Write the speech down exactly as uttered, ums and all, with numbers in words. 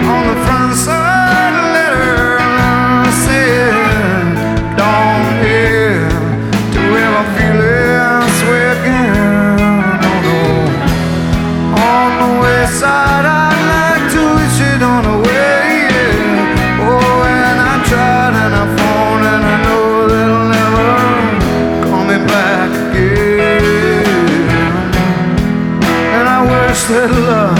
on the front side letter said, "Don't hear to ever feel this way again." No, no. On the west side, I'd like to wish it on the way. Yeah. Oh, and I tried and I phoned and I know that it'll never coming back again. And I wish that love